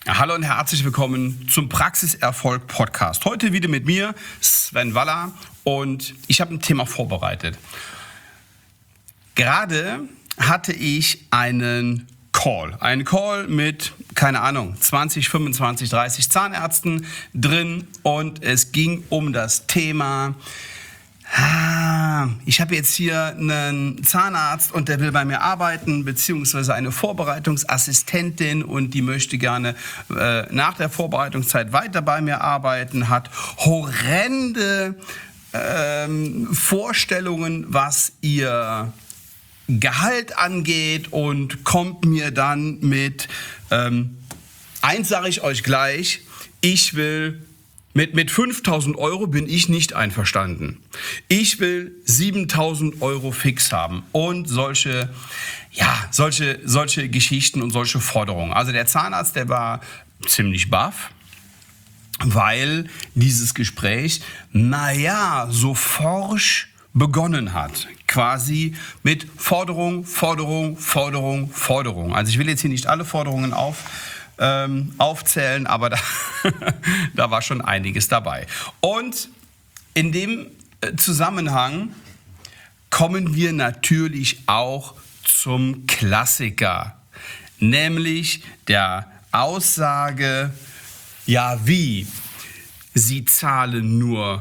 Hallo und herzlich willkommen zum Praxiserfolg Podcast. Heute wieder mit mir, Sven Waller, und ich habe ein Thema vorbereitet. Gerade hatte ich einen Call mit, keine Ahnung, 20, 25, 30 Zahnärzten drin und es ging um das Thema, ich habe jetzt hier einen Zahnarzt und der will bei mir arbeiten, beziehungsweise eine Vorbereitungsassistentin und die möchte gerne nach der Vorbereitungszeit weiter bei mir arbeiten, hat horrende Vorstellungen, was ihr Gehalt angeht und kommt mir dann mit, eins sage ich euch gleich, ich will mit 5.000 Euro bin ich nicht einverstanden. Ich will 7.000 Euro fix haben und solche Geschichten und solche Forderungen. Also der Zahnarzt, der war ziemlich baff, weil dieses Gespräch, so forsch begonnen hat. Quasi mit Forderung. Also ich will jetzt hier nicht alle Forderungen aufzählen, aber da war schon einiges dabei. Und in dem Zusammenhang kommen wir natürlich auch zum Klassiker, nämlich der Aussage, wie, Sie zahlen nur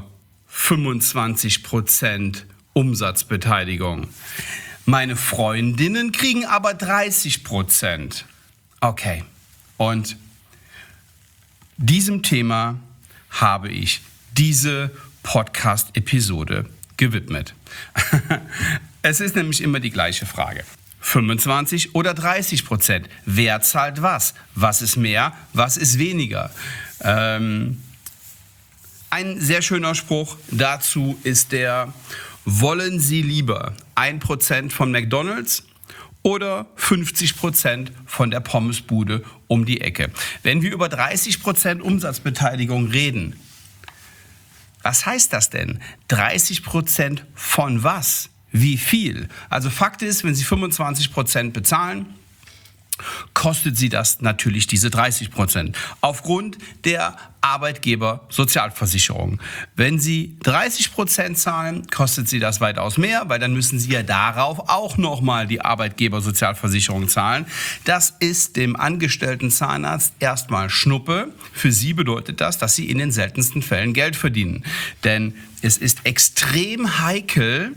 25% Umsatzbeteiligung. Meine Freundinnen kriegen aber 30%. Okay. Und diesem Thema habe ich diese Podcast-Episode gewidmet. Es ist nämlich immer die gleiche Frage. 25 oder 30%? Wer zahlt was? Was ist mehr? Was ist weniger? Ein sehr schöner Spruch dazu ist der: Wollen Sie lieber 1% von McDonald's oder 50% von der Pommesbude um die Ecke? Wenn wir über 30% Umsatzbeteiligung reden, was heißt das denn? 30% von was? Wie viel? Also Fakt ist, wenn Sie 25% bezahlen, kostet Sie das natürlich diese 30% aufgrund der Arbeitgebersozialversicherung. Wenn Sie 30% zahlen, kostet Sie das weitaus mehr, weil dann müssen Sie ja darauf auch nochmal die Arbeitgebersozialversicherung zahlen. Das ist dem angestellten Zahnarzt erstmal Schnuppe. Für Sie bedeutet das, dass Sie in den seltensten Fällen Geld verdienen. Denn es ist extrem heikel,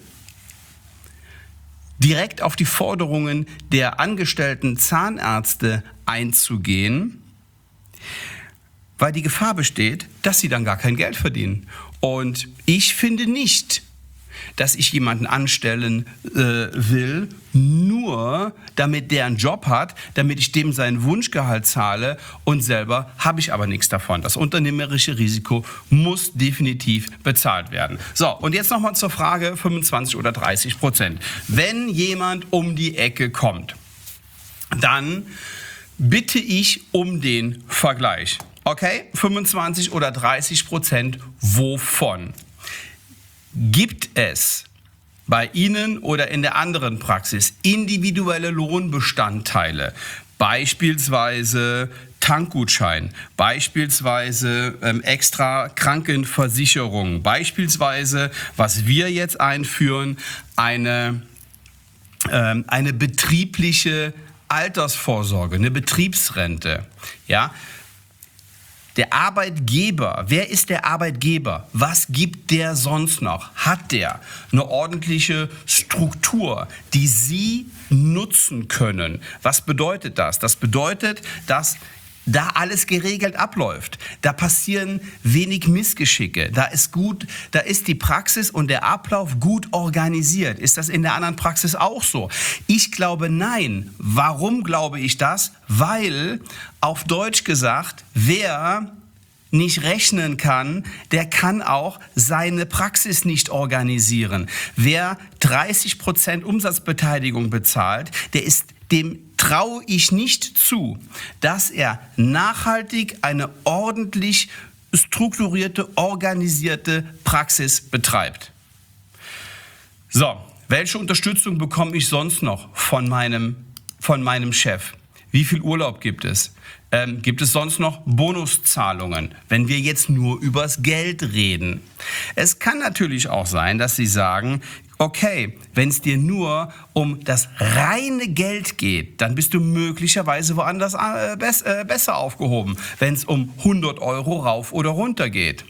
direkt auf die Forderungen der angestellten Zahnärzte einzugehen, weil die Gefahr besteht, dass sie dann gar kein Geld verdienen. Und ich finde nicht, dass ich jemanden anstellen will, nur damit der einen Job hat, damit ich dem seinen Wunschgehalt zahle und selber habe ich aber nichts davon. Das unternehmerische Risiko muss definitiv bezahlt werden. So, und jetzt nochmal zur Frage 25 oder 30%. Wenn jemand um die Ecke kommt, dann bitte ich um den Vergleich. Okay, 25 oder 30%, wovon? Gibt es bei Ihnen oder in der anderen Praxis individuelle Lohnbestandteile, beispielsweise Tankgutschein, beispielsweise extra Krankenversicherung, beispielsweise, was wir jetzt einführen, eine betriebliche Altersvorsorge, eine Betriebsrente, ja? Der Arbeitgeber, wer ist der Arbeitgeber? Was gibt der sonst noch? Hat der eine ordentliche Struktur, die Sie nutzen können? Was bedeutet das? Das bedeutet, dass da alles geregelt abläuft. Da passieren wenig Missgeschicke. Da ist die Praxis und der Ablauf gut organisiert. Ist das in der anderen Praxis auch so? Ich glaube, nein. Warum glaube ich das? Weil, auf Deutsch gesagt, wer nicht rechnen kann, der kann auch seine Praxis nicht organisieren. Wer 30% Umsatzbeteiligung bezahlt, dem traue ich nicht zu, dass er nachhaltig eine ordentlich strukturierte, organisierte Praxis betreibt. So, welche Unterstützung bekomme ich sonst noch von meinem Chef? Wie viel Urlaub gibt es? Gibt es sonst noch Bonuszahlungen, wenn wir jetzt nur übers Geld reden? Es kann natürlich auch sein, dass Sie sagen, okay, wenn es dir nur um das reine Geld geht, dann bist du möglicherweise woanders besser aufgehoben, wenn es um 100 Euro rauf oder runter geht.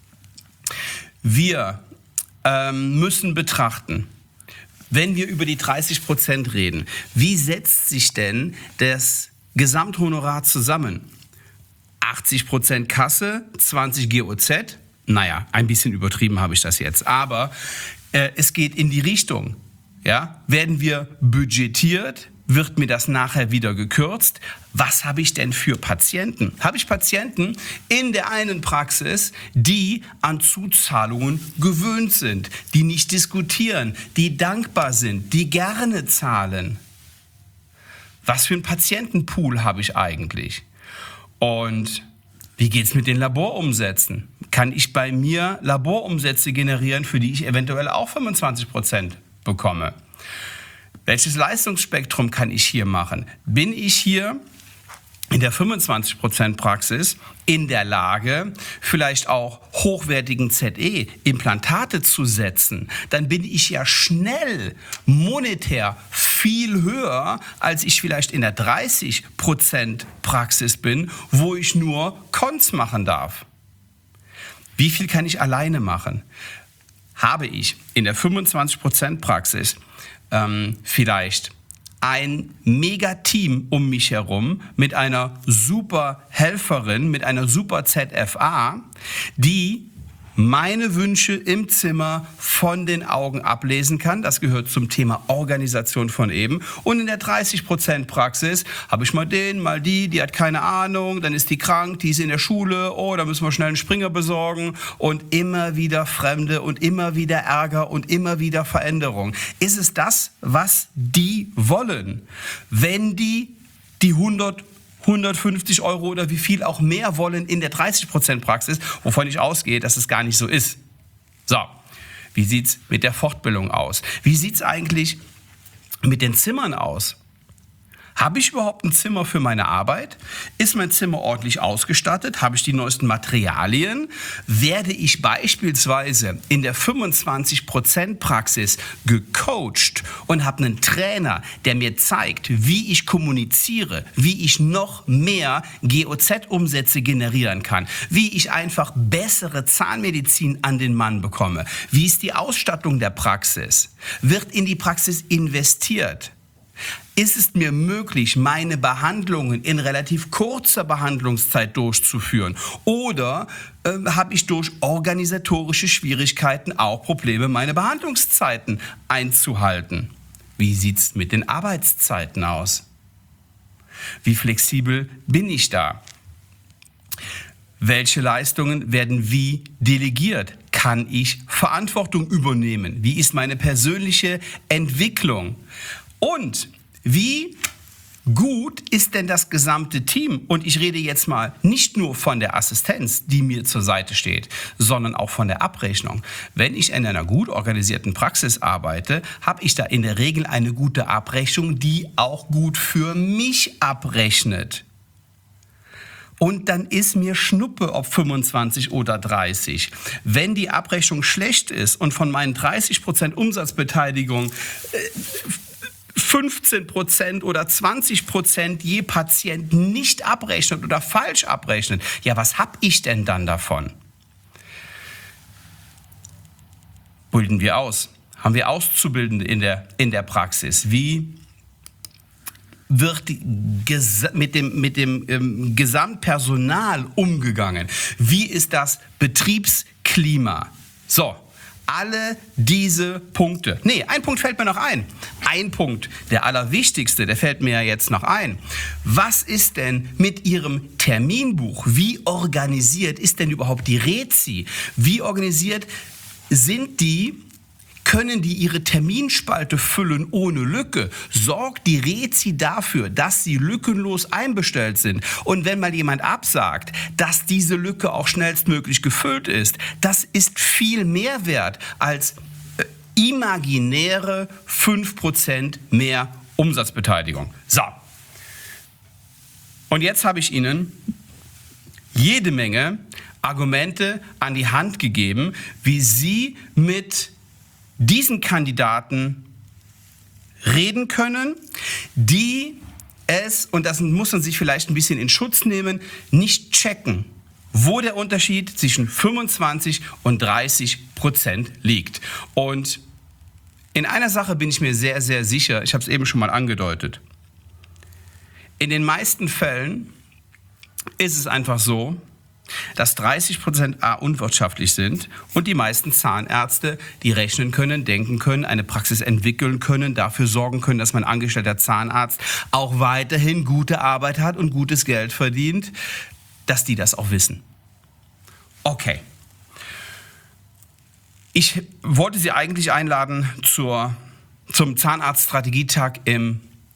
Wir müssen betrachten, wenn wir über die 30% reden, wie setzt sich denn das Gesamthonorar zusammen? 80% Kasse, 20 GOZ? Naja, ein bisschen übertrieben habe ich das jetzt, aber es geht in die Richtung. Ja? Werden wir budgetiert? Wird mir das nachher wieder gekürzt? Was habe ich denn für Patienten? Habe ich Patienten in der einen Praxis, die an Zuzahlungen gewöhnt sind, die nicht diskutieren, die dankbar sind, die gerne zahlen? Was für einen Patientenpool habe ich eigentlich? Und wie geht es mit den Laborumsätzen? Kann ich bei mir Laborumsätze generieren, für die ich eventuell auch 25% bekomme? Welches Leistungsspektrum kann ich hier machen? Bin ich hier in der 25% Praxis in der Lage, vielleicht auch hochwertigen ZE-Implantate zu setzen, dann bin ich ja schnell monetär viel höher, als ich vielleicht in der 30% Praxis bin, wo ich nur Cons machen darf. Wie viel kann ich alleine machen? Habe ich in der 25% Praxis vielleicht ein Mega-Team um mich herum mit einer super Helferin, mit einer super ZFA, die meine Wünsche im Zimmer von den Augen ablesen kann. Das gehört zum Thema Organisation von eben. Und in der 30% Praxis habe ich mal den, mal die hat keine Ahnung, dann ist die krank, die ist in der Schule, oh, da müssen wir schnell einen Springer besorgen und immer wieder Fremde und immer wieder Ärger und immer wieder Veränderung. Ist es das, was die wollen? Wenn die 150 Euro oder wie viel auch mehr wollen in der 30% Praxis, wovon ich ausgehe, dass es gar nicht so ist. So, wie sieht es mit der Fortbildung aus? Wie sieht es eigentlich mit den Zimmern aus? Habe ich überhaupt ein Zimmer für meine Arbeit? Ist mein Zimmer ordentlich ausgestattet? Habe ich die neuesten Materialien? Werde ich beispielsweise in der 25% Praxis gecoacht und habe einen Trainer, der mir zeigt, wie ich kommuniziere, wie ich noch mehr GOZ-Umsätze generieren kann, wie ich einfach bessere Zahnmedizin an den Mann bekomme? Wie ist die Ausstattung der Praxis? Wird in die Praxis investiert? Ist es mir möglich, meine Behandlungen in relativ kurzer Behandlungszeit durchzuführen? Oder habe ich durch organisatorische Schwierigkeiten auch Probleme, meine Behandlungszeiten einzuhalten? Wie sieht es mit den Arbeitszeiten aus? Wie flexibel bin ich da? Welche Leistungen werden wie delegiert? Kann ich Verantwortung übernehmen? Wie ist meine persönliche Entwicklung? Und wie gut ist denn das gesamte Team? Und ich rede jetzt mal nicht nur von der Assistenz, die mir zur Seite steht, sondern auch von der Abrechnung. Wenn ich in einer gut organisierten Praxis arbeite, habe ich da in der Regel eine gute Abrechnung, die auch gut für mich abrechnet. Und dann ist mir Schnuppe, ob 25 oder 30. Wenn die Abrechnung schlecht ist und von meinen 30% Umsatzbeteiligung 15% oder 20% je Patient nicht abrechnet oder falsch abrechnet, ja, was habe ich denn dann davon? Bilden wir aus? Haben wir Auszubildende in der Praxis? Wie wird mit dem Gesamtpersonal umgegangen? Wie ist das Betriebsklima? So. Alle diese Punkte. Nee, ein Punkt fällt mir noch ein. Ein Punkt, der allerwichtigste, der fällt mir ja jetzt noch ein. Was ist denn mit Ihrem Terminbuch? Wie organisiert ist denn überhaupt die Rezi? Wie organisiert sind die? Können die ihre Terminspalte füllen ohne Lücke? Sorgt die Rezi dafür, dass sie lückenlos einbestellt sind? Und wenn mal jemand absagt, dass diese Lücke auch schnellstmöglich gefüllt ist, das ist viel mehr wert als imaginäre 5% mehr Umsatzbeteiligung. So, Und jetzt habe ich Ihnen jede Menge Argumente an die Hand gegeben, wie Sie mit diesen Kandidaten reden können, die es, und das muss man sich vielleicht ein bisschen in Schutz nehmen, nicht checken, wo der Unterschied zwischen 25 und 30% liegt. Und in einer Sache bin ich mir sehr, sehr sicher, ich habe es eben schon mal angedeutet. In den meisten Fällen ist es einfach so, dass 30% unwirtschaftlich sind und die meisten Zahnärzte, die rechnen können, denken können, eine Praxis entwickeln können, dafür sorgen können, dass mein angestellter Zahnarzt auch weiterhin gute Arbeit hat und gutes Geld verdient, dass die das auch wissen. Okay. Ich wollte Sie eigentlich einladen zum Zahnarztstrategietag im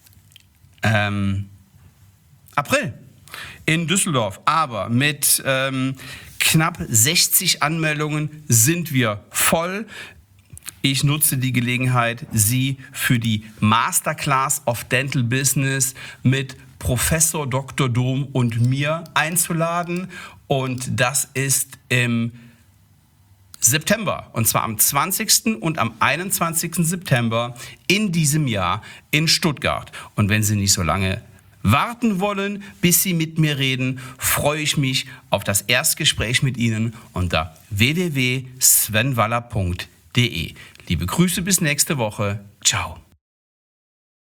April in Düsseldorf. Aber mit knapp 60 Anmeldungen sind wir voll. Ich nutze die Gelegenheit, Sie für die Masterclass of Dental Business mit Professor Dr. Dom und mir einzuladen. Und das ist im September, und zwar am 20. und am 21. September in diesem Jahr in Stuttgart. Und wenn Sie nicht so lange warten wollen, bis Sie mit mir reden, freue ich mich auf das Erstgespräch mit Ihnen unter www.svenwaller.de. Liebe Grüße bis nächste Woche. Ciao.